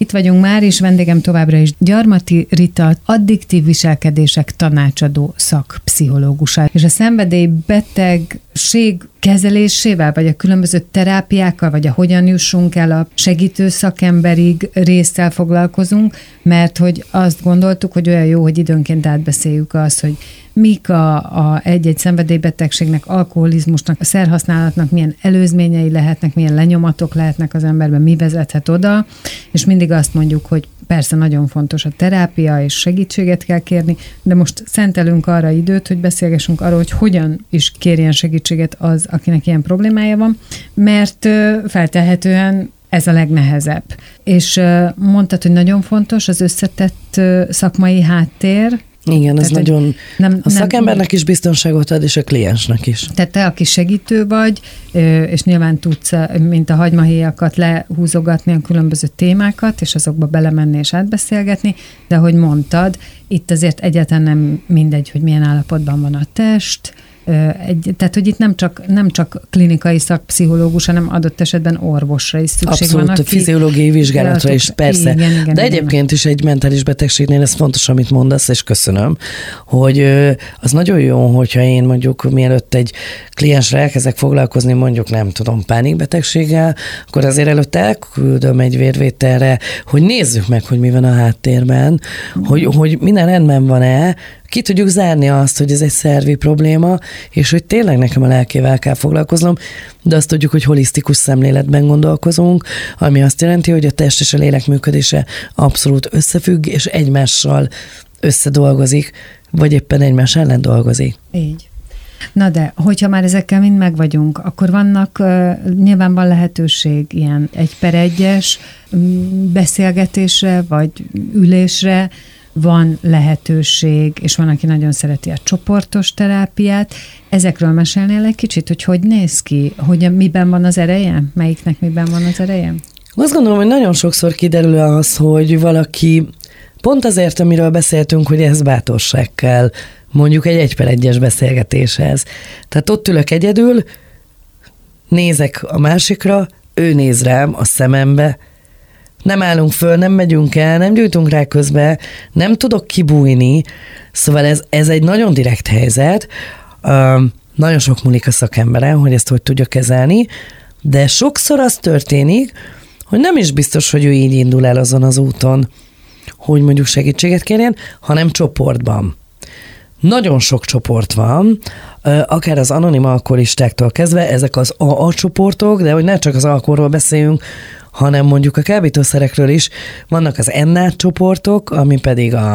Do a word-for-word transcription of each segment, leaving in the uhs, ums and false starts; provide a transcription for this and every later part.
Itt vagyunk már, és vendégem továbbra is Gyarmati Rita, addiktív viselkedések tanácsadó szakpszichológusa. És a szenvedélybetegség kezelésével, vagy a különböző terápiákkal, vagy a hogyan jussunk el a segítő szakemberig résszel foglalkozunk, mert hogy azt gondoltuk, hogy olyan jó, hogy időnként átbeszéljük azt, hogy mik a, a egy-egy szenvedélybetegségnek, alkoholizmusnak, a szerhasználatnak milyen előzményei lehetnek, milyen lenyomatok lehetnek az emberben, mi vezethet oda, és mindig azt mondjuk, hogy persze nagyon fontos a terápia, és segítséget kell kérni, de most szentelünk arra időt, hogy beszélgessünk arról, hogy hogyan is kérjen segítséget az, akinek ilyen problémája van, mert feltehetően ez a legnehezebb. És mondtad, hogy nagyon fontos az összetett szakmai háttér. Igen, ez tehát, nagyon nem, a szakembernek nem, is biztonságot ad, és a kliensnek is. Tehát te, aki segítő vagy, és nyilván tudsz, mint a hagymahéjakat lehúzogatni a különböző témákat, és azokba belemenni és átbeszélgetni, de ahogy mondtad, itt azért egyáltalán nem mindegy, hogy milyen állapotban van a test, Egy, tehát, hogy itt nem csak, nem csak klinikai szakpszichológus, hanem adott esetben orvosra is szükség Abszolút, van. Abszolút, fiziológiai vizsgálatra is, persze. Igen, igen, de igen, egyébként igen. is egy mentális betegségnél ez fontos, amit mondasz, és köszönöm, hogy az nagyon jó, hogyha én mondjuk mielőtt egy kliensre elkezdek foglalkozni, mondjuk nem tudom, pánikbetegséggel, akkor azért előtt elküldöm egy vérvételre, hogy nézzük meg, hogy mi van a háttérben, mm. hogy, hogy minden rendben van-e, ki tudjuk zárni azt, hogy ez egy szervi probléma, és hogy tényleg nekem a lelkével kell foglalkoznom, de azt tudjuk, hogy holisztikus szemléletben gondolkozunk, ami azt jelenti, hogy a test és a lélek működése abszolút összefügg, és egymással összedolgozik, vagy éppen egymás ellen dolgozik. Így. Na de, hogyha már ezekkel mind megvagyunk, akkor vannak, uh, nyilván van lehetőség ilyen egy per egyes beszélgetésre, vagy ülésre, van lehetőség, és van, aki nagyon szereti a csoportos terápiát. Ezekről mesélnél egy kicsit, hogy hogy néz ki, hogy miben van az ereje? Melyiknek miben van az ereje? Azt gondolom, hogy nagyon sokszor kiderül az, hogy valaki pont azért, amiről beszéltünk, hogy ez bátorság kell, mondjuk egy egy per egyes beszélgetéshez. Tehát ott ülök egyedül, nézek a másikra, ő néz rám a szemembe, nem állunk föl, nem megyünk el, nem gyújtunk rá közbe, nem tudok kibújni, szóval ez, ez egy nagyon direkt helyzet, uh, nagyon sok múlik a szakemberen, hogy ezt hogy tudja kezelni, de sokszor az történik, hogy nem is biztos, hogy ő így indul el azon az úton, hogy mondjuk segítséget kérjen, hanem csoportban. Nagyon sok csoport van, akár az anonim alkoholistáktól kezdve, ezek az á á csoportok, de hogy ne csak az alkoholról beszéljünk, hanem mondjuk a kábítószerekről is. Vannak az en á csoportok, ami pedig a,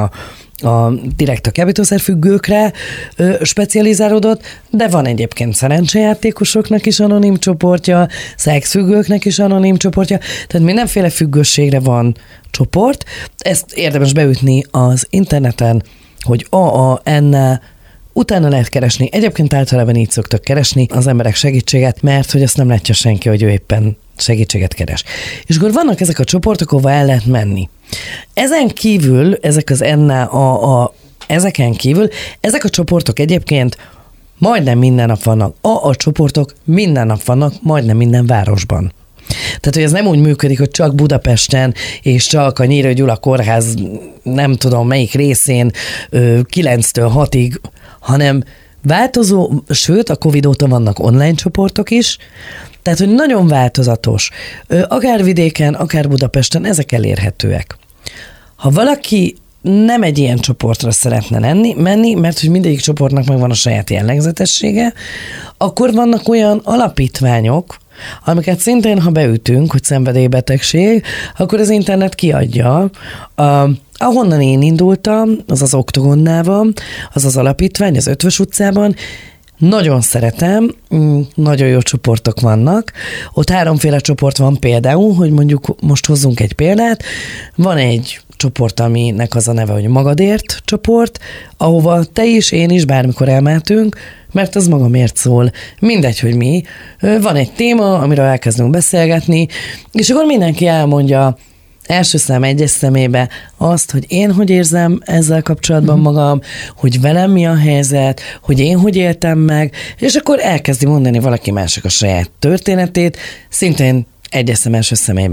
a direkt a kábítószerfüggőkre ö, specializálódott, de van egyébként szerencsejátékosoknak is anonim csoportja, szexfüggőknek is anonim csoportja, tehát mindenféle függőségre van csoport. Ezt érdemes beütni az interneten, hogy á á, en á, utána lehet keresni. Egyébként általában így szoktak keresni az emberek segítséget, mert hogy azt nem látja senki, hogy ő éppen segítséget keres. És akkor vannak ezek a csoportok, ahova el lehet menni. Ezen kívül, ezek az en á, á á, ezeken kívül, ezek a csoportok egyébként majdnem minden nap vannak. á á csoportok minden nap vannak, majdnem minden városban. Tehát, hogy ez nem úgy működik, hogy csak Budapesten és csak a Nyírő Gyula kórház nem tudom melyik részén kilenctől hatig, hanem változó, sőt a Covid óta vannak online csoportok is, tehát, hogy nagyon változatos. Akár vidéken, akár Budapesten ezek elérhetőek. Ha valaki nem egy ilyen csoportra szeretne lenni, menni, mert hogy mindegyik csoportnak megvan a saját jellegzetessége, akkor vannak olyan alapítványok, amiket szintén, ha beütünk, hogy szenvedélybetegség, akkor az internet kiadja. A, ahonnan én indultam, az az Oktogonnál van, az az alapítvány, az Ötvös utcában, nagyon szeretem, nagyon jó csoportok vannak. Ott háromféle csoport van például, hogy mondjuk most hozzunk egy példát. Van egy csoport, aminek az a neve, hogy Magadért csoport, ahova te is, én is bármikor elmehetünk, mert az magamért szól. Mindegy, hogy mi. Van egy téma, amiről elkezdünk beszélgetni, és akkor mindenki elmondja első szám egyes szemébe azt, hogy én hogy érzem ezzel kapcsolatban uh-huh. magam, hogy velem mi a helyzet, hogy én hogy éltem meg, és akkor elkezdi mondani valaki másik a saját történetét, szintén egyes szem első szemébe.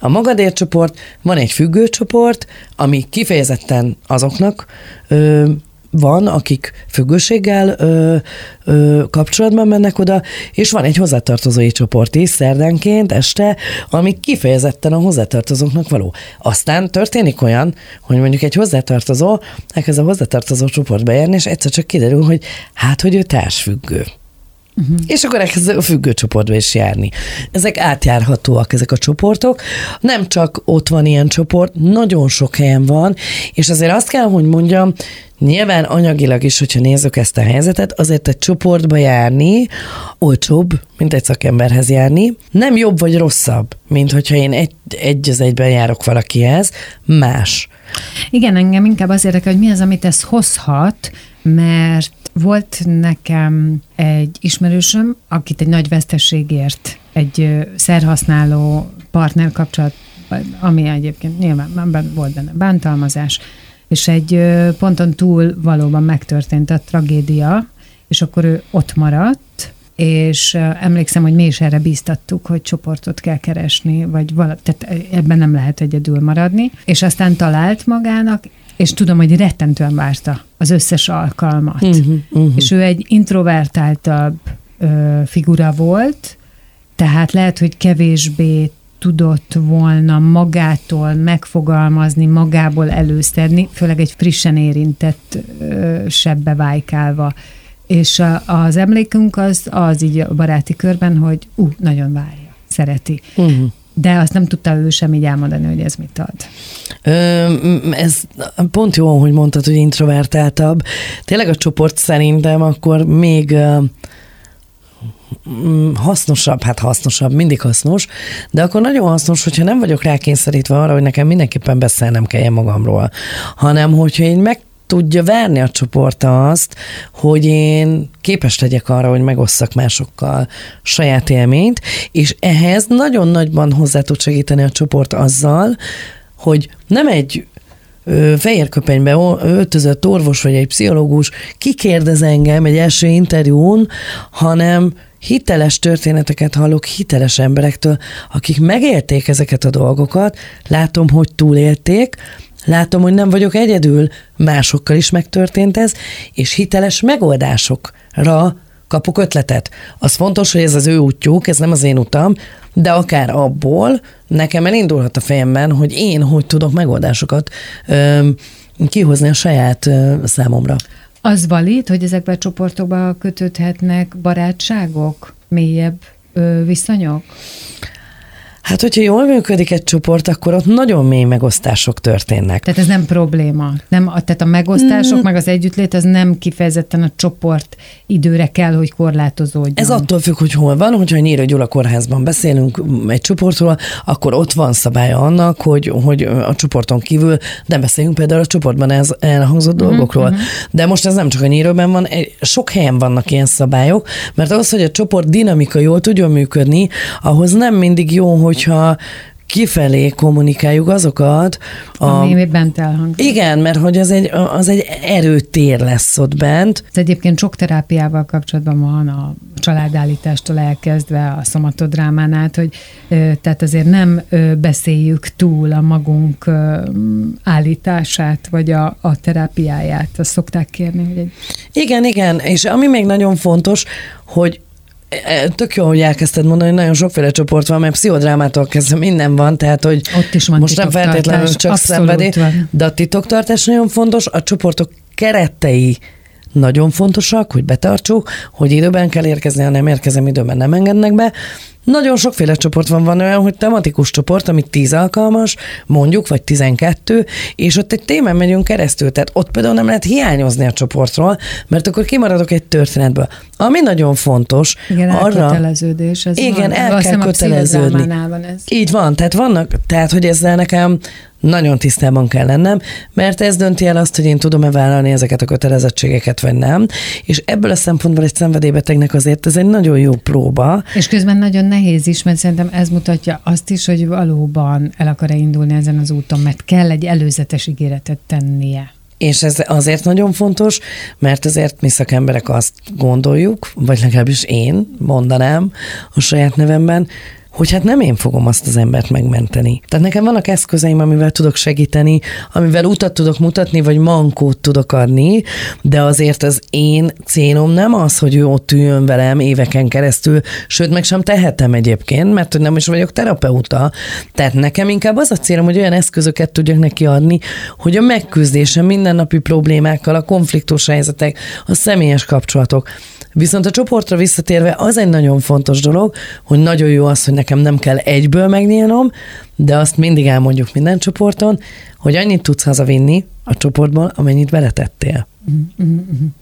a magadért csoport, van egy függő csoport, ami kifejezetten azoknak ö, van, akik függőséggel ö, ö, kapcsolatban mennek oda, és van egy hozzátartozói csoport is szerdánként este, ami kifejezetten a hozzátartozóknak való. Aztán történik olyan, hogy mondjuk egy hozzátartozó elkezd a hozzátartozó csoportba járni, és egyszer csak kiderül, hogy hát, hogy ő társfüggő. Uh-huh. És akkor elkezd a függő csoportba is járni. Ezek átjárhatóak, ezek a csoportok. Nem csak ott van ilyen csoport, nagyon sok helyen van, és azért azt kell, hogy mondjam, nyilván anyagilag is, hogyha nézzük ezt a helyzetet, azért egy csoportba járni olcsóbb, mint egy szakemberhez járni. Nem jobb vagy rosszabb, mint hogyha én egy, egy az egyben járok valakihez, más. Igen, engem inkább az érdekel, hogy mi az, amit ez hozhat, mert volt nekem egy ismerősöm, akit egy nagy veszteségért egy szerhasználó partner kapcsolat, ami egyébként nyilván volt benne bántalmazás, és egy ponton túl valóban megtörtént a tragédia, és akkor ő ott maradt, és emlékszem, hogy mi is erre bíztattuk, hogy csoportot kell keresni, vagy vala, tehát ebben nem lehet egyedül maradni, és aztán talált magának, és tudom, hogy rettentően várta az összes alkalmat. Uh-huh, uh-huh. És ő egy introvertáltabb ö, figura volt, tehát lehet, hogy kevésbé tudott volna magától megfogalmazni, magából előszedni, főleg egy frissen érintett ö, sebbe vájkálva. És a, az emlékünk az, az így a baráti körben, hogy ú, uh, nagyon várja, szereti. Uh-huh. De azt nem tudta ő sem így elmondani, hogy ez mit ad. Ö, ez pont jó, hogy mondtad, hogy introvertáltabb. Tényleg a csoport szerintem akkor még hasznosabb, hát hasznosabb, mindig hasznos, de akkor nagyon hasznos, hogyha nem vagyok rákényszerítve arra, hogy nekem mindenképpen beszélnem kelljen magamról, hanem hogyha én meg tudja verni a csoport azt, hogy én képes legyek arra, hogy megosszak másokkal saját élményt, és ehhez nagyon nagyban hozzá tud segíteni a csoport azzal, hogy nem egy ö, fehér köpenybe öltözött orvos vagy egy pszichológus kikérdez engem egy első interjún, hanem hiteles történeteket hallok hiteles emberektől, akik megélték ezeket a dolgokat, látom, hogy túlélték, látom, hogy nem vagyok egyedül, másokkal is megtörtént ez, és hiteles megoldásokra kapok ötletet. Az fontos, hogy ez az ő útjuk, ez nem az én utam, de akár abból nekem elindulhat a fejemben, hogy én hogy tudok megoldásokat ö, kihozni a saját ö, számomra. Az valid, hogy ezekben a csoportokban kötődhetnek barátságok, mélyebb ö, viszonyok? Hát, hogyha jól működik egy csoport, akkor ott nagyon mély megosztások történnek. Tehát ez nem probléma. Nem, tehát a megosztások, mm. meg az együttlét, az nem kifejezetten a csoport időre kell, hogy korlátozódjon. Ez attól függ, hogy hol van, hogyha a Nyíri Gyula kórházban beszélünk egy csoportról, akkor ott van szabálya annak, hogy, hogy a csoporton kívül nem beszéljünk például a csoportban ez elhangzott mm-hmm. dolgokról. Mm-hmm. De most ez nem csak a Nyíriben van, sok helyen vannak ilyen szabályok, mert ahhoz, hogy a csoport dinamika jól tudjon működni, ahhoz nem mindig jó, hogyha kifelé kommunikáljuk azokat. A... Ami bent elhangzott. Igen, mert hogy az egy, az egy erőtér lesz ott bent. Ez egyébként sok terápiával kapcsolatban van, a családállítástól elkezdve a szomatodrámán át, hogy tehát azért nem beszéljük túl a magunk állítását, vagy a, a terápiáját. Azt szokták kérni. Hogy egy... Igen, igen, és ami még nagyon fontos, hogy tök jó, hogy elkezdted mondani, hogy nagyon sokféle csoport van, mert pszichodrámától kezdve minden van, tehát hogy ott is van most nem feltétlenül csak szenvedély, de a titoktartás nagyon fontos, a csoportok keretei nagyon fontosak, hogy betartsuk, hogy időben kell érkezni, ha nem érkezem időben, nem engednek be. Nagyon sokféle csoport van, van olyan, hogy tematikus csoport, ami tíz alkalmas, mondjuk, vagy tizenkettő, és ott egy témán megyünk keresztül, tehát ott például nem lehet hiányozni a csoportról, mert akkor kimaradok egy történetből. Ami nagyon fontos, igen, arra... elköteleződés. Ez igen, van. el kell köteleződni. Van ez. Így van, tehát vannak, tehát hogy ezzel nekem nagyon tisztában kell lennem, mert ez dönti el azt, hogy én tudom-e vállalni ezeket a kötelezettségeket, vagy nem, és ebből a szempontból egy szenvedélybetegnek azért ez egy nagyon jó próba. És közben nagyon nehéz is, mert szerintem ez mutatja azt is, hogy valóban el akar-e indulni ezen az úton, mert kell egy előzetes ígéretet tennie. És ez azért nagyon fontos, mert azért mi szakemberek azt gondoljuk, vagy legalábbis én mondanám a saját nevemben, hogy hát nem én fogom azt az embert megmenteni. Tehát nekem vannak eszközeim, amivel tudok segíteni, amivel utat tudok mutatni, vagy mankót tudok adni, de azért az én célom nem az, hogy ő ott üljön velem éveken keresztül, sőt, meg sem tehetem egyébként, mert hogy nem is vagyok terapeuta. Tehát nekem inkább az a célom, hogy olyan eszközöket tudjak neki adni, hogy a megküzdése mindennapi problémákkal, a konfliktus helyzetek, a személyes kapcsolatok. Viszont a csoportra visszatérve az egy nagyon fontos dolog, hogy nagyon jó az, hogy nekem nem kell egyből megnyílnom, de azt mindig elmondjuk minden csoporton, hogy annyit tudsz hazavinni a csoportból, amennyit beletettél. Mm-hmm.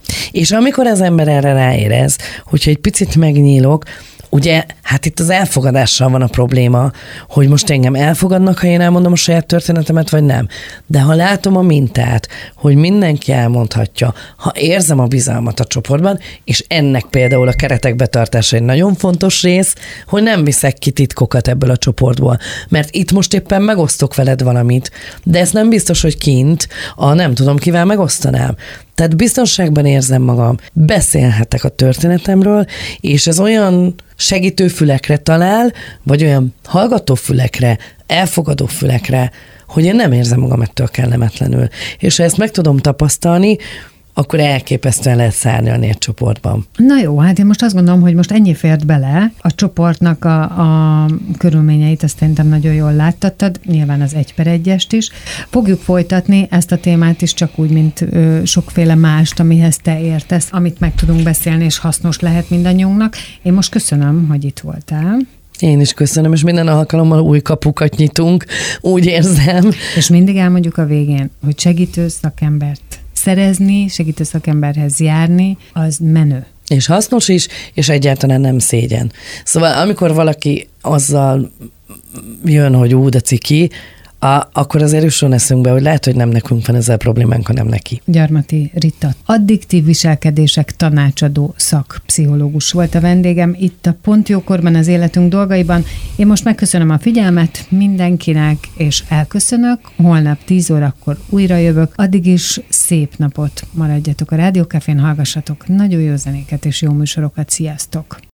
És amikor az ember erre ráérez, hogyha egy picit megnyílok, ugye, hát itt az elfogadással van a probléma, hogy most engem elfogadnak, ha én elmondom a saját történetemet, vagy nem. De ha látom a mintát, hogy mindenki elmondhatja, ha érzem a bizalmat a csoportban, és ennek például a keretek betartása egy nagyon fontos rész, hogy nem viszek ki titkokat ebből a csoportból. Mert itt most éppen megosztok veled valamit, de ez nem biztos, hogy kint a nem tudom kivel megosztanám. Tehát biztonságban érzem magam, beszélhetek a történetemről, és ez olyan segítő fülekre talál, vagy olyan hallgató fülekre, elfogadó fülekre, hogy én nem érzem magam ettől kellemetlenül. És ha ezt meg tudom tapasztalni, akkor elképesztően lehet szárnyalni egy csoportban. Na jó, hát én most azt gondolom, hogy most ennyi fért bele, a csoportnak a, a körülményeit, azt szerintem nagyon jól láttattad, nyilván az egy per egyest is. Fogjuk folytatni ezt a témát is, csak úgy, mint ö, sokféle mást, amihez te értesz, amit meg tudunk beszélni, és hasznos lehet mindannyiunknak. Én most köszönöm, hogy itt voltál. Én is köszönöm, és minden alkalommal új kapukat nyitunk, úgy érzem. És mindig elmondjuk a végén, hogy segítő szakembert szerezni, segítő szakemberhez járni, az menő. És hasznos is, és egyáltalán nem szégyen. Szóval amikor valaki azzal jön, hogy ú, de ciki, A, akkor azért jusson eszünkbe, hogy lehet, hogy nem nekünk van ezzel problémánk, hanem neki. Gyarmati Rita, addiktív viselkedések tanácsadó szakpszichológus volt a vendégem itt a Pont Jókorban, az életünk dolgaiban. Én most megköszönöm a figyelmet mindenkinek, és elköszönök. Holnap tíz órakor újra jövök. Addig is szép napot, maradjatok a Rádió Cafén, hallgassatok nagyon jó zenéket és jó műsorokat. Sziasztok!